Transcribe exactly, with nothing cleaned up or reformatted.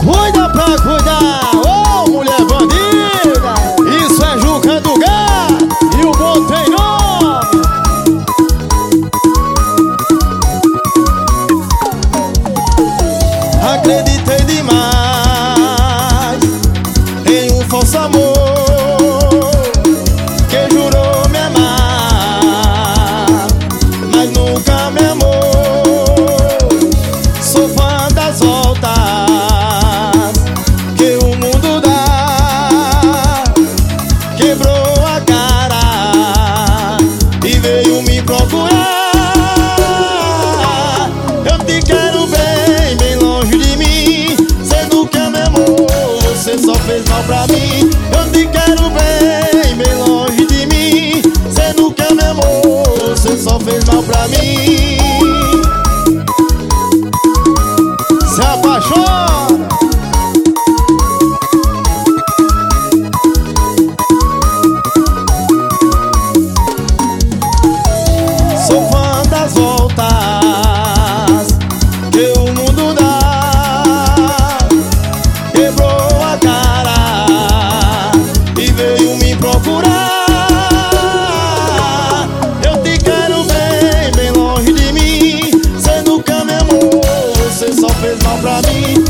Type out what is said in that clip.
Cuida pra cuidar, ô mulher bandida. Isso é Juca do Gato e o bom tem nome. Acreditei demais em um falso amor que jurou me amar, mas nunca me amou. Sou fã das voltas que o mundo dá. Quebrou a cara e veio me procurar. Eu te quero bem, bem longe de mim. Cê nunca me amou, você só fez mal pra mim. Eu te quero bem, bem longe de mim. Cê nunca me amou, você só fez mal pra mim. Se apaixona. Sou fã das voltas que o mundo dá. Quebrou a cara e veio me procurar. Eu te quero bem, bem longe de mim. Cê nunca me amou, você só fez mal pra mim.